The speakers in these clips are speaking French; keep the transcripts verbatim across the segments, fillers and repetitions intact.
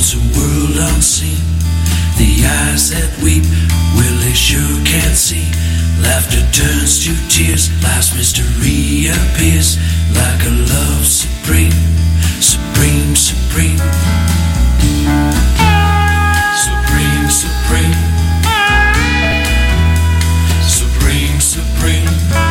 towards a world unseen. The eyes that weep, well they sure can't see. Laughter turns to tears, life's mystery appears like a love supreme, supreme, supreme. Supreme, supreme. Supreme, supreme.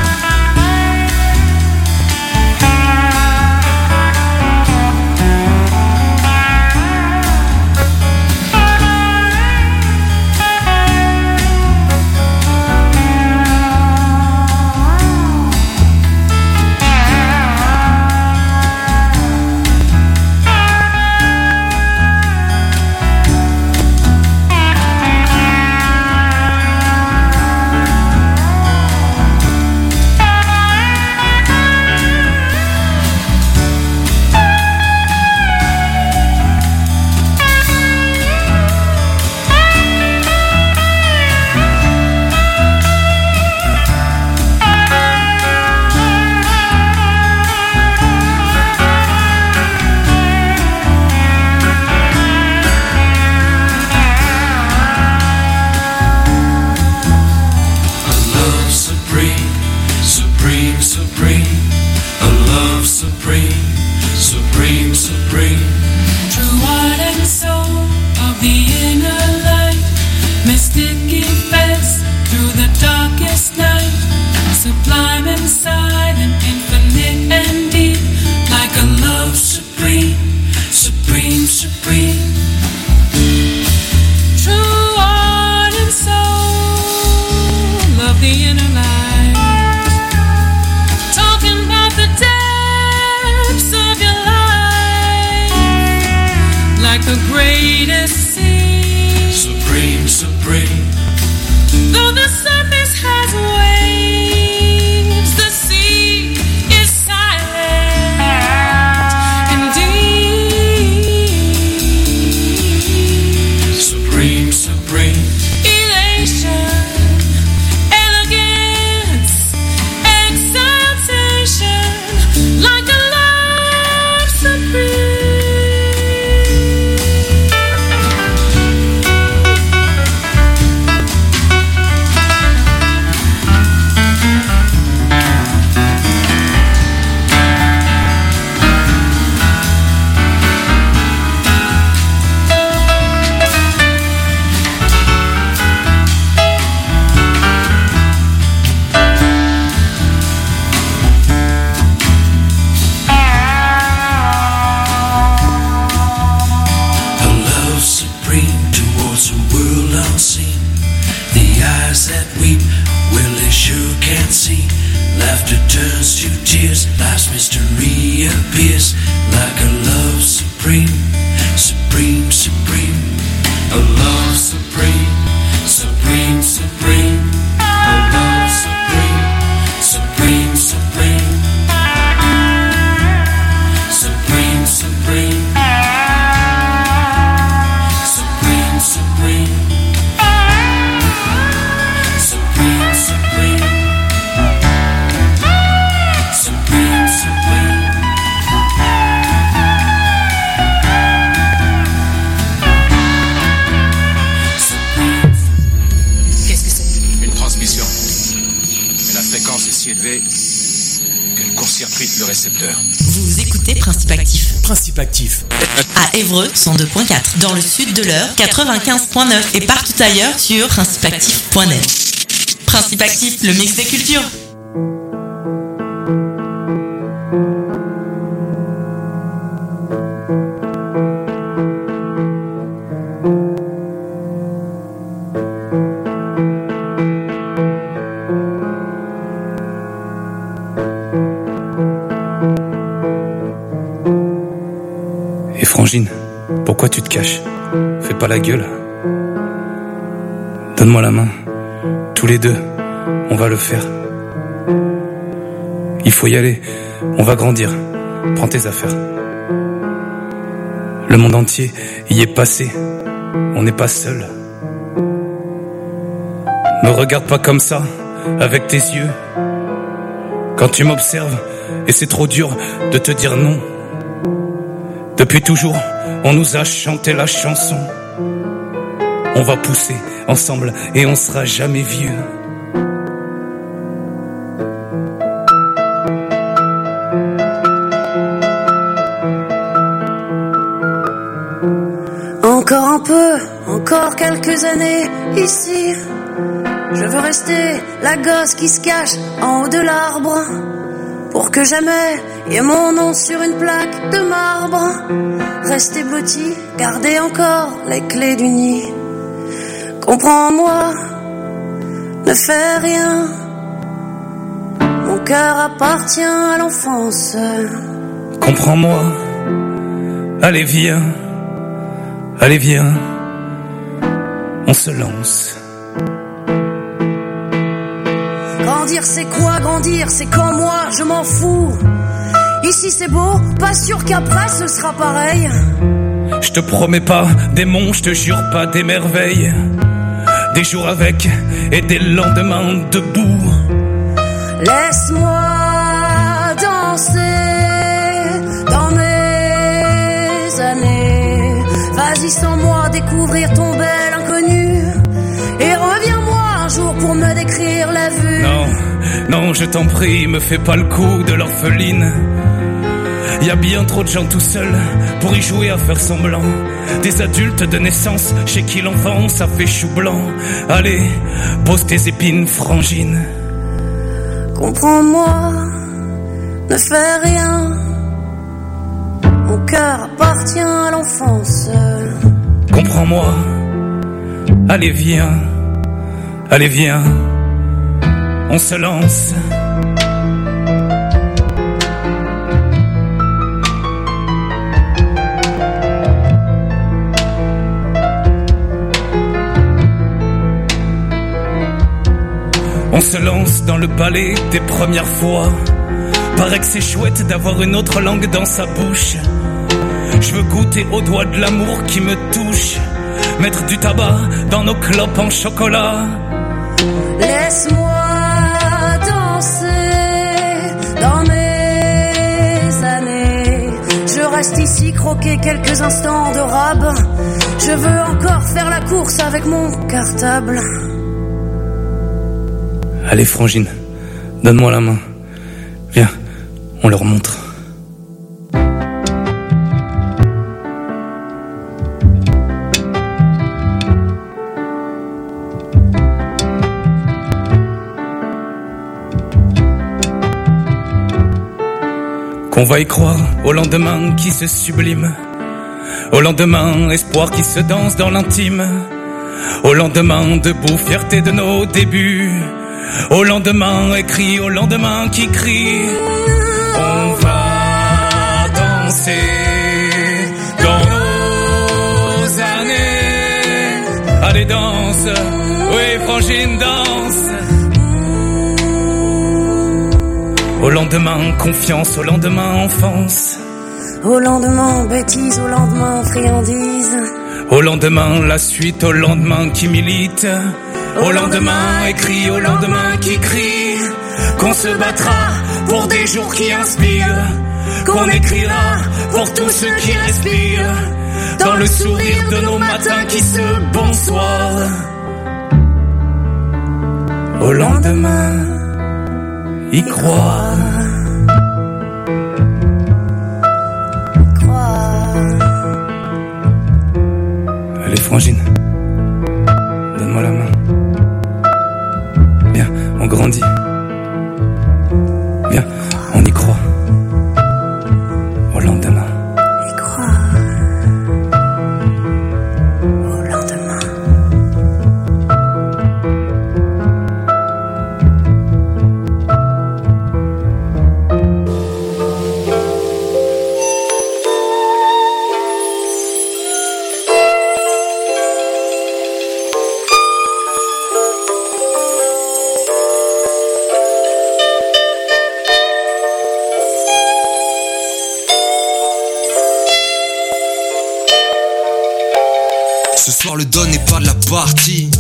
À Évreux, cent deux point quatre. Dans le sud de l'Eure, quatre-vingt-quinze point neuf. Et partout ailleurs sur principe actif point net. Principe Actif, le mix des cultures. Frangine, pourquoi tu te caches? Fais pas la gueule. Donne-moi la main. Tous les deux, on va le faire. Il faut y aller. On va grandir. Prends tes affaires. Le monde entier y est passé. On n'est pas seul. Me regarde pas comme ça, avec tes yeux. Quand tu m'observes, et c'est trop dur de te dire non. Depuis toujours, on nous a chanté la chanson. On va pousser ensemble et on sera jamais vieux. Encore un peu, encore quelques années ici. Je veux rester la gosse qui se cache en haut de l'arbre, pour que jamais y ait mon nom sur une plaque de marbre. Rester blotti, garder encore les clés du nid. Comprends-moi, ne fais rien. Mon cœur appartient à l'enfance. Comprends-moi, allez viens. Allez viens, on se lance. Grandir c'est quoi grandir? C'est quand moi je m'en fous. Ici c'est beau, pas sûr qu'après ce sera pareil. Je te promets pas des monts, je te jure pas des merveilles. Des jours avec et des lendemains debout. Laisse-moi danser dans mes années. Vas-y sans moi découvrir ton bel inconnu. Et reviens-moi un jour pour me décrire la vue. Non, non, je t'en prie, me fais pas le coup de l'orpheline. Y a bien trop de gens tout seuls pour y jouer à faire semblant. Des adultes de naissance chez qui l'enfant ça fait chou blanc. Allez, pose tes épines, frangine. Comprends-moi, ne fais rien. Mon cœur appartient à l'enfance. Comprends-moi, allez viens, allez viens, on se lance. On se lance dans le balai des premières fois. Paraît que c'est chouette d'avoir une autre langue dans sa bouche. Je veux goûter au doigt de l'amour qui me touche. Mettre du tabac dans nos clopes en chocolat. Laisse-moi danser dans mes années. Je reste ici croquer quelques instants de rab. Je veux encore faire la course avec mon cartable. Allez frangine, donne-moi la main. Viens, on leur montre. Qu'on va y croire au lendemain qui se sublime. Au lendemain, espoir qui se danse dans l'intime. Au lendemain, debout, fierté de nos débuts. Au lendemain, écrit, au lendemain qui crie. On va danser dans nos années. Allez danse, oui frangine danse. Au lendemain, confiance, au lendemain, enfance. Au lendemain, bêtise, au lendemain, friandise. Au lendemain, la suite, au lendemain qui milite. Au lendemain, écrit, au lendemain qui crie. Qu'on se battra pour des jours qui inspirent. Qu'on écrira pour tous ceux qui respirent. Dans le sourire de nos matins qui se bonsoir. Au lendemain, y croire. Allez frangine, donne-moi la main. Viens, on grandit. Viens, on y croit. Au lendemain. Y croire. Au lendemain. Ce soir le don n'est pas de la partie.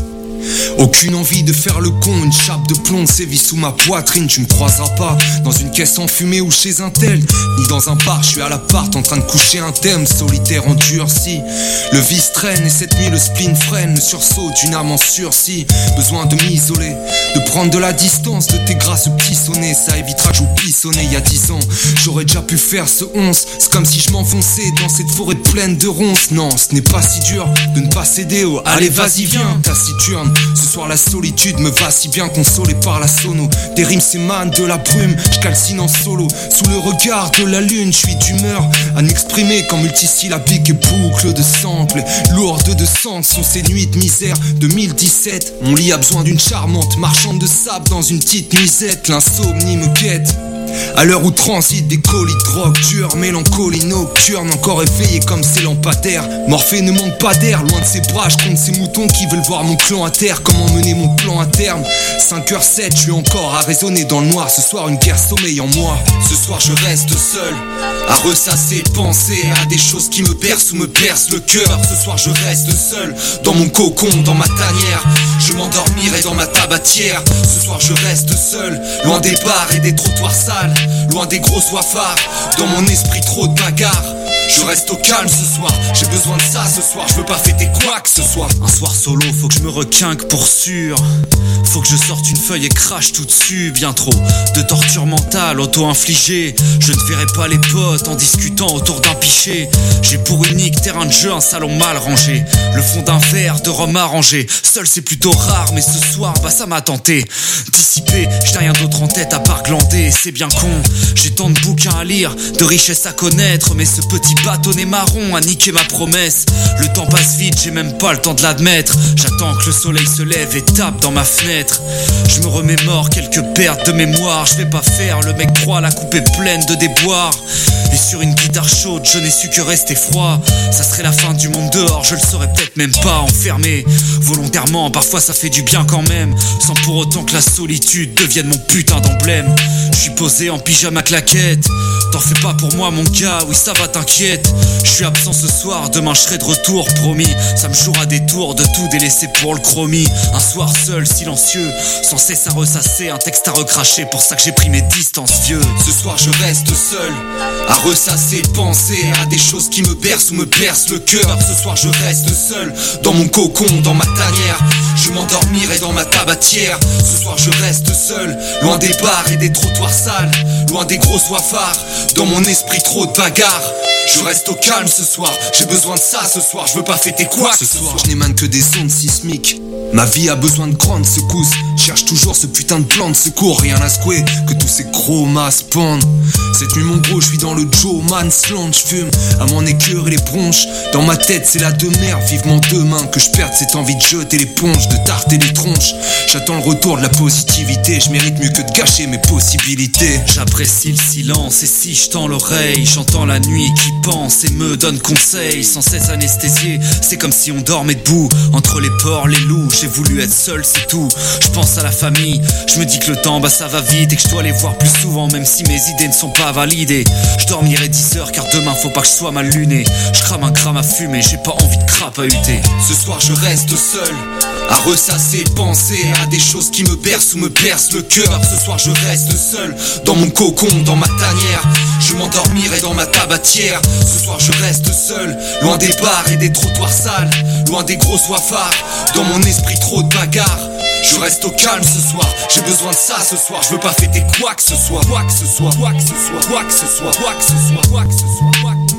Aucune envie de faire le con, une chape de plomb sévit sous ma poitrine. Tu me croiseras pas dans une caisse enfumée ou chez un tel, ni dans un bar, je suis à l'appart en train de coucher un thème solitaire endurci. Le vice traîne et cette nuit le spleen freine, le sursaut d'une âme en sursis. Besoin de m'isoler, de prendre de la distance de tes grâces petits sonnets. Ça évitera que j'oublie sonner il y a dix ans. J'aurais déjà pu faire ce onze, c'est comme si je m'enfonçais dans cette forêt pleine de ronces. Non, ce n'est pas si dur de ne pas céder au allez vas-y viens, taciturne. Ce soir la solitude me va si bien, consolé par la sono. Des rimes s'émanent de la brume, je calcine en solo. Sous le regard de la lune, je suis d'humeur à m'exprimer comme multisyllabique et boucle de samples. Lourde de sens sont ces nuits de misère. Deux mille dix-sept, mon lit a besoin d'une charmante marchande de sable dans une petite nuisette. L'insomnie me guette à l'heure où transitent des colis de drogue dure, mélancolie nocturne, encore éveillé comme ces lampadaires. Morphée ne manque pas d'air, loin de ses bras, je compte ces moutons qui veulent voir mon clan à terre. Comment mener mon plan à terme? Cinq heures sept, je suis encore à raisonner dans le noir. Ce soir une guerre sommeille en moi. Ce soir je reste seul, à ressasser, penser à des choses qui me bercent ou me percent le cœur. Ce soir je reste seul, dans mon cocon, dans ma tanière. Je m'endormirai dans ma tabatière. Ce soir je reste seul, loin des bars et des trottoirs sales, loin des gros soifards, dans mon esprit trop de bagarre. Je reste au calme ce soir, j'ai besoin de ça ce soir. Je veux pas fêter quoi que ce soit. Un soir solo, faut que je me requinque pour sûr. Faut que je sorte une feuille et crache tout dessus. Bien trop de torture mentale auto-infligée. Je ne verrai pas les potes en discutant autour d'un pichet. J'ai pour unique terrain de jeu un salon mal rangé, le fond d'un verre de rhum arrangé. Seul c'est plutôt rare, mais ce soir bah ça m'a tenté. Dissipé, j'ai rien d'autre en tête à part glander. C'est bien con, j'ai tant de bouquins à lire, de richesses à connaître, mais ce petit bâtonnet marron a niqué ma promesse. Le temps passe vite, j'ai même pas le temps de l'admettre. J'attends que le soleil se lève et tape dans ma fenêtre. Je me remémore quelques pertes de mémoire. Je vais pas faire le mec droit, la coupe est pleine de déboires. Et sur une guitare chaude, je n'ai su que rester froid. Ça serait la fin du monde dehors, je le saurais peut-être même pas. Enfermé, volontairement, parfois ça fait du bien quand même, sans pour autant que la solitude devienne mon putain d'emblème. Je suis posé en pyjama claquette. T'en fais pas pour moi mon gars, oui ça va t'inquiète. Je suis absent ce soir, demain je serai de retour, promis. Ça me jouera des tours de tout délaisser pour le chromie. Un soir seul, silencieux, sans cesse à ressasser, un texte à recracher, pour ça que j'ai pris mes distances vieux. Ce soir je reste seul, à ressasser, penser à des choses qui me bercent ou me percent le cœur. Ce soir je reste seul, dans mon cocon, dans ma tanière. Je m'endormirai dans ma tabatière. Ce soir je reste seul, loin des bars et des trottoirs sales, loin des gros soifards, dans mon esprit trop de bagarre. Je reste au calme ce soir, j'ai besoin de ça ce soir. Je veux pas fêter quoi ce soir. Je n'émane que des ondes sismiques. Ma vie a besoin de grandes secousses. Cherche toujours ce putain de plan de secours. Rien à secouer que tous ces gros masses pendent. Cette nuit mon gros, je suis dans le Joe Man's Land. Je fume à mon écœur et les bronches. Dans ma tête c'est la demeure. Vivement demain que je perde cette envie de jeter l'éponge, de tarter les tronches. J'attends le retour de la positivité. Je mérite mieux que de gâcher mes possibilités. J'apprécie le silence et si je tends l'oreille, j'entends la nuit qui pense et me donne conseil. Sans cesse anesthésié, c'est comme si on dormait debout entre les porcs, les loups. J'ai voulu être seul, c'est tout. Je pense à la famille, je me dis que le temps bah ça va vite et que je dois les voir plus souvent, même si mes idées ne sont pas validées. Je dormirai dix heures car demain faut pas que je sois mal luné. Je crame un gramme à fumer, j'ai pas envie de crapahuter. Ce soir je reste seul, à ressasser, penser à des choses qui me bercent ou me percent le cœur. Ce soir je reste seul, dans mon cocon, dans ma tanière. Je m'endormirai dans ma tabatière. Ce soir je reste seul, loin des bars et des trottoirs sales, loin des gros soifards, dans mon esprit trop de bagarre. Je reste au calme ce soir, j'ai besoin de ça ce soir. Je veux pas fêter quoi que ce soit, quoi que ce soit, quoi que ce soit, quoi que ce soit, quoi que ce soit, quoi que ce soit, quoi que ce soit.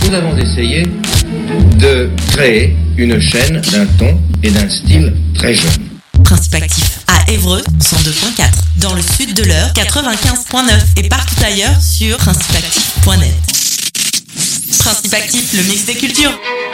nous avons essayé de créer une chaîne d'un ton et d'un style très jeune. Principe Actif à Évreux, cent deux point quatre. Dans le sud de l'Eure, quatre-vingt-quinze point neuf. Et partout ailleurs sur principe actif point net. Principe Actif, le mix des cultures.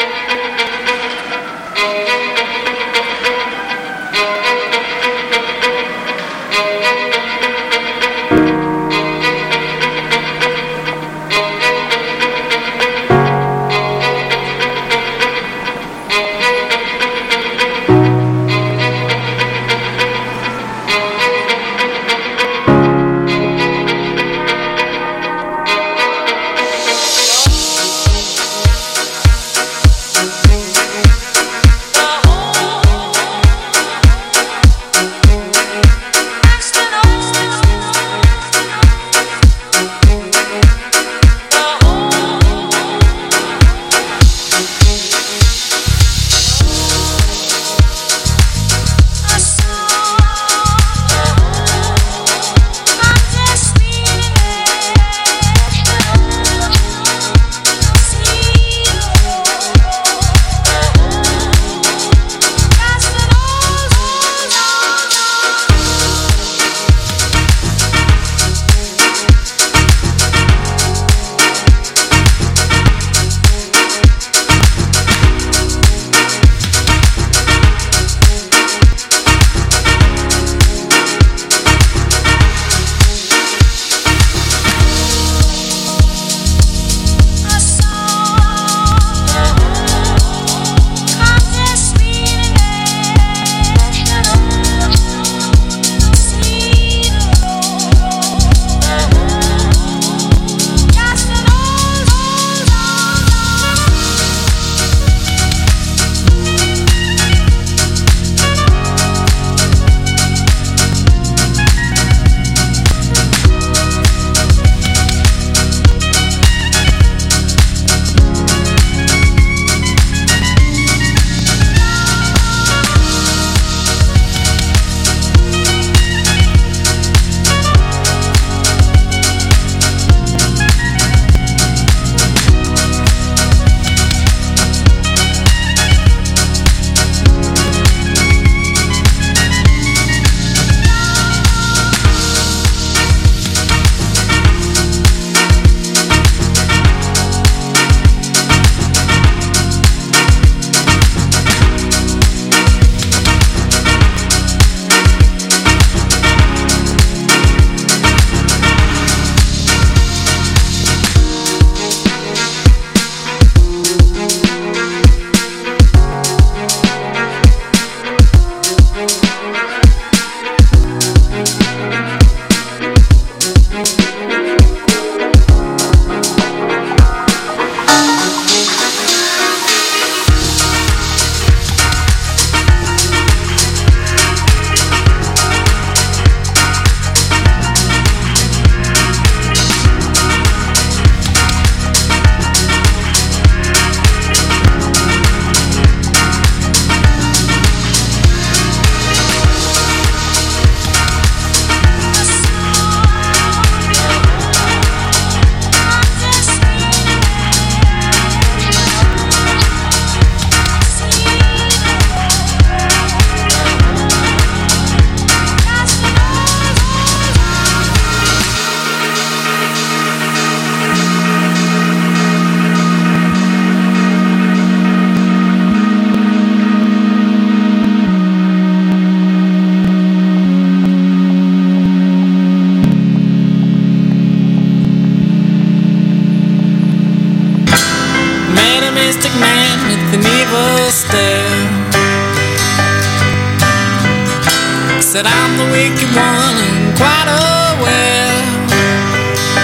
Said I'm the wicked one and quite aware.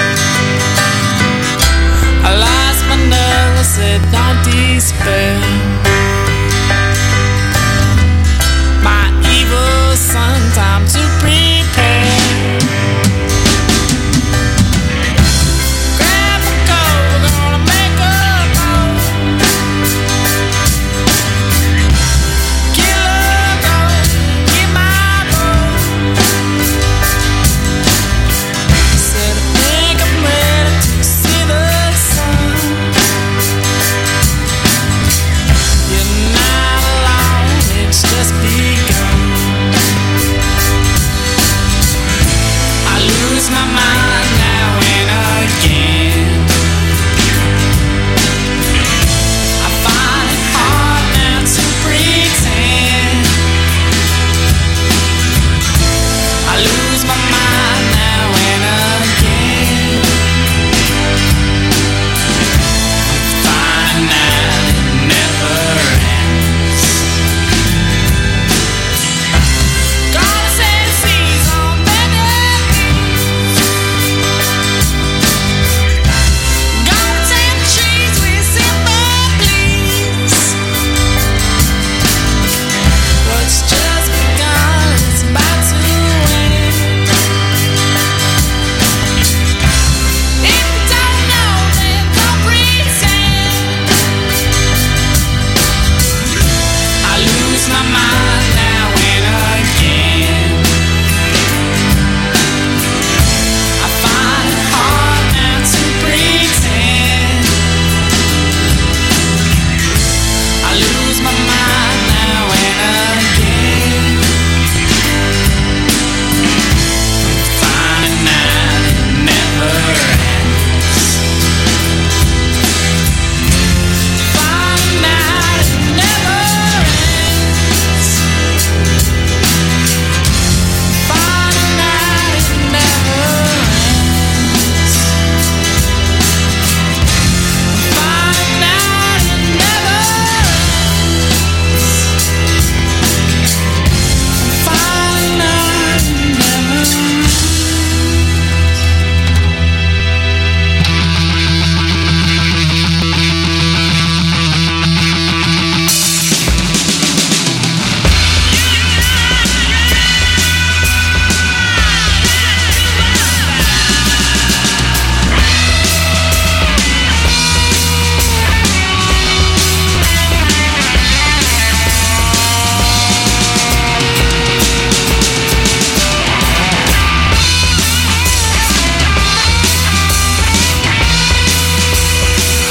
I lost my nerve, I said don't despair.